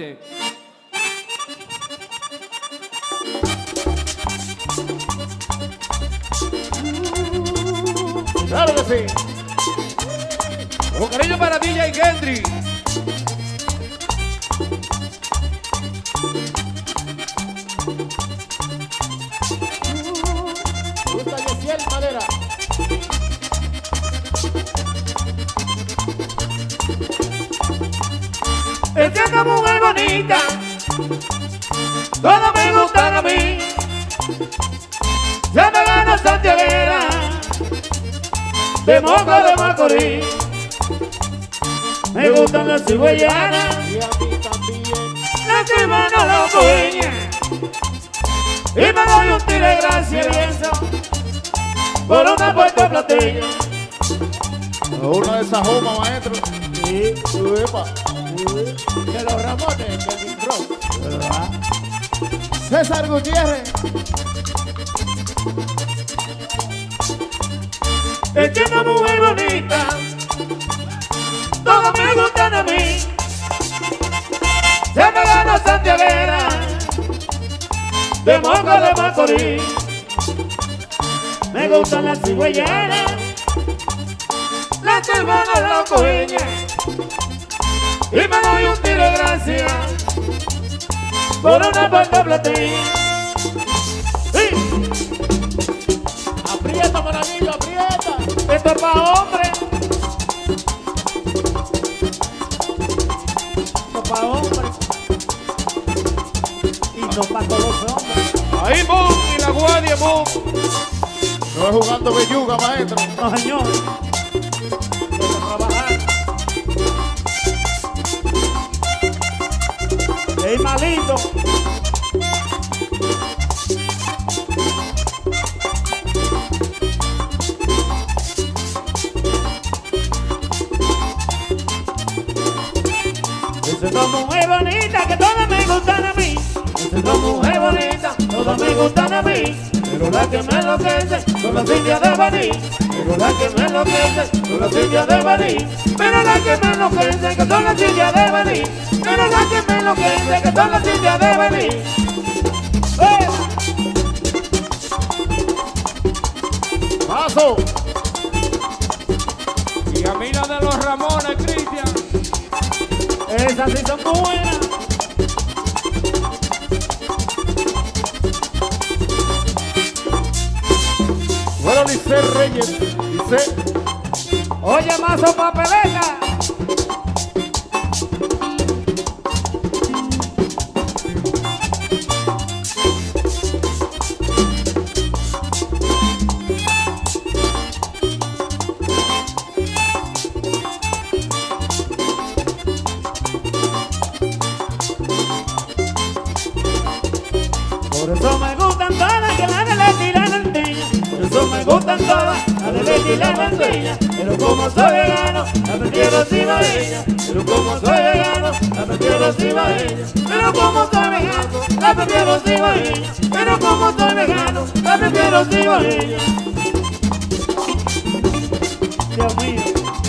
dice. Claro que sí. Con cariño para DJ y Gendry. Gusta Yesiel Madera. Esta es una mujer bonita, todas me gustan a mí. Ya me gana santiaguera, de Moco de Macorís. Me gustan las cigüeyanas, Y a mí también. las que van a la dueña. Y me doy un tiro de gracia pienso por una puerta plateña. Una de esas jomas, maestro. Sí, Epa. De los Ramones, del intro. ¿verdad? César Gutiérrez. Es que una mujer bonita, todas me gustan a mí. Se me gana santiaguera, de Moco de Macorís. Me gustan las cigüeyanas, las que van a la coeña. Y me doy un tiro de gracia por una puerta plateña. Sí. Aprieta, Moranillo, aprieta. Esto es pa' hombres. Esto es pa' hombres. Y no pa' todos los hombres. Ahí, Mon, y la guardia, Mon. No es jugando belluga, maestro. No, señor. Tengo que trabajar. ¡Ey, malito! Esa es una mujer bonita que todas me gustan a mí. Esa es una mujer bonita, todas me gustan a mí. Pero la que me enloquece son las indias de Baní. Pero la que me enloquece son las indias de Baní. Pero la que me enloquece que son las indias de Baní. Pero la que me enloquece que son las indias de Baní. ¡Eh! Paso. Y a mí la de los Ramones, Cristian. Esas sí son buenas. Bueno, Lice Reyes. Lice. Oye, mazo papeleta. Por eso me gustan todas, que la de leche y la mantilla. Por eso me gustan todas, la de leche y la mantilla. Pero como soy vegano, la prefiero cibaeña. Pero como soy vegano, la prefiero cibaeña. Pero como soy vegano, la prefiero cibaeña. Pero como soy vegano, la prefiero cibaeña. Dios mío.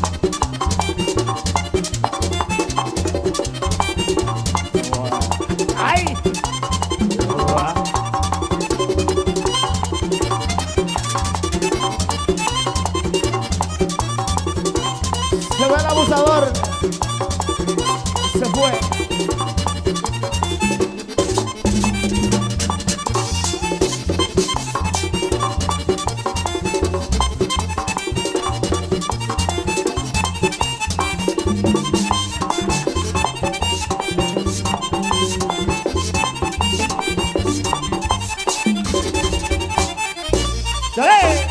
¡Ay! Se ve el abusador. Se fue. ¡Dale!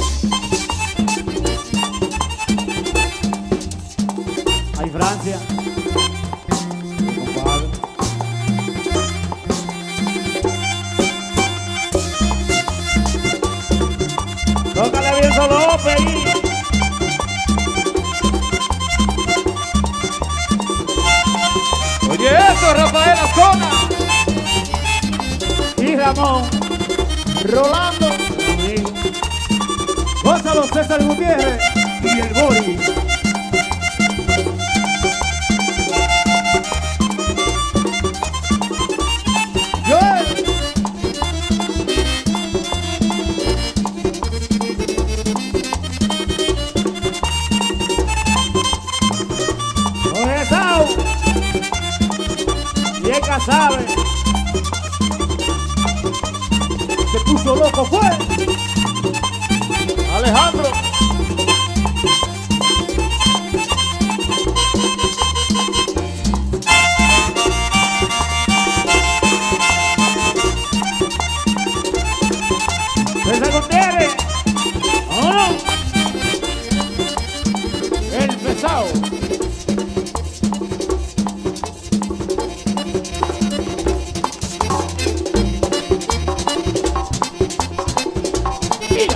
¡Ay, Francia! Compadre. Tócale bien solo, López. Oye, eso, Rafael Azona. Y Ramón. Rolando. Amigo. Gonzalo César Gutiérrez. Y el Bori. Checa sabe. Se puso loco, fue. Alejandro. César Gutiérrez. ¡Vámonos! El pesado. Mira.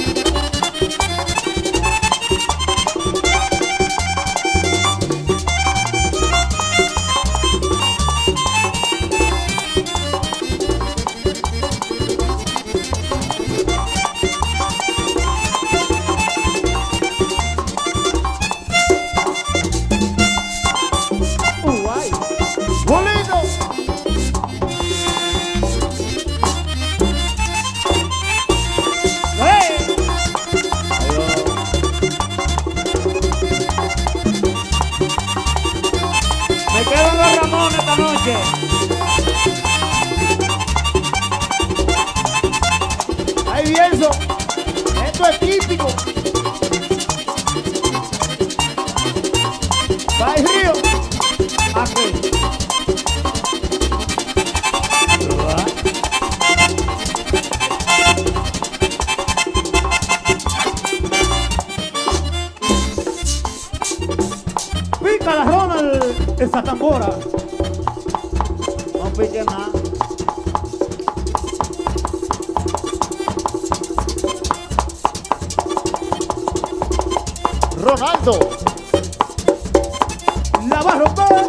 Bolito. ¡Eh! Me quedo en los Ramones esta noche. Ahí Bielso. Esto es típico. Va el río. Aquí. Pica la Ronald. Esa tambora. No pique más. Ronaldo. La va a romper.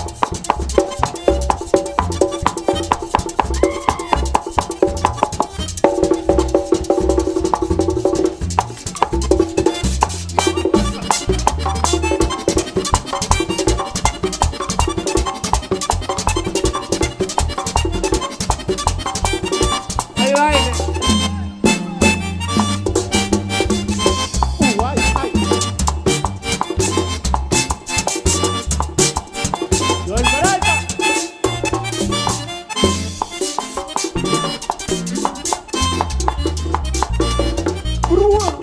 Ahí baile. Ay, ay. Joel Peralta. Brua.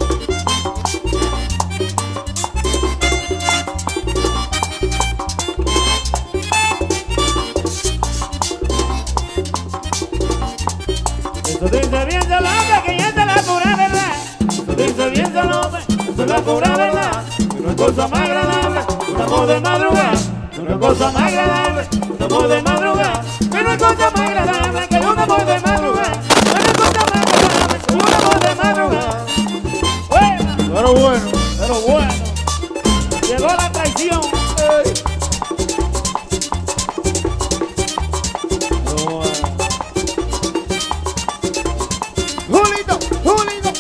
Eso dice bien el hombre que ya es la pura verdad. Eso dice bien el hombre, eso es la pura verdad. Una cosa más agradable, un amor de madrugada. Una cosa más agradable, un amor de madrugada. Una cosa más agradable que un amor de madrugada. Una cosa más agradable que un amor de madrugada. Bueno, Pero bueno. pero bueno, llegó la traición. Julito. Julito.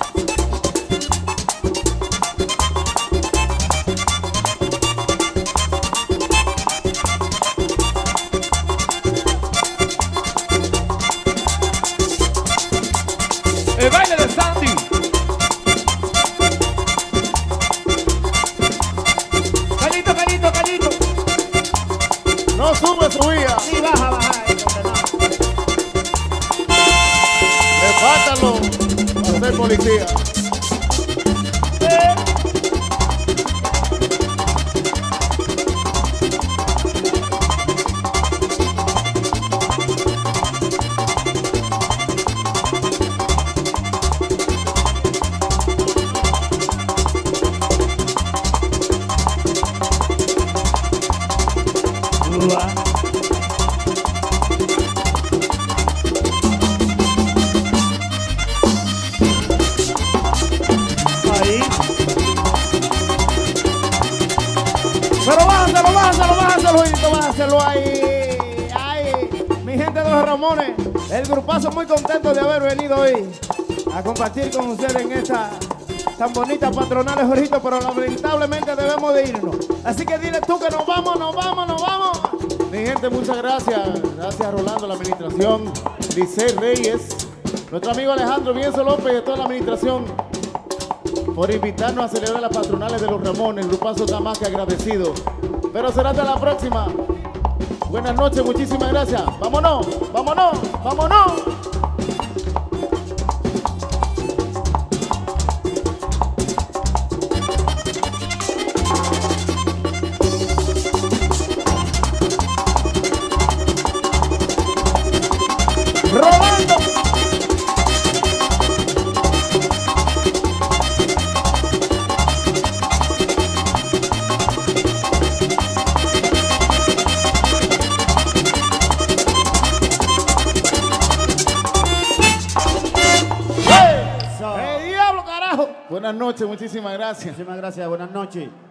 El baile de Sandy. Calito, calito, calito. No sube, subía. Sí, baja, baja. Condenado. Le faltan los para ser policía. Ahí. Pero bájaselo, Julito, bájaselo ahí. Ay, mi gente de los Ramones, el grupazo muy contento de haber venido hoy a compartir con ustedes en esta tan bonita patronal, Jorgito, pero lamentablemente debemos de irnos. Así que dile tú que nos vamos. Mi gente, muchas gracias. Gracias a Rolando, la administración, Licey Reyes, nuestro amigo Alejandro Bielso López y a toda la administración por invitarnos a celebrar las patronales de los Ramones. El grupazo está más que agradecido. Pero será hasta la próxima. Buenas noches, muchísimas gracias. Vámonos, vámonos, vámonos. Robando. ¡Hey! ¡Diablo, carajo! Buenas noches, muchísimas gracias. Muchísimas gracias, buenas noches.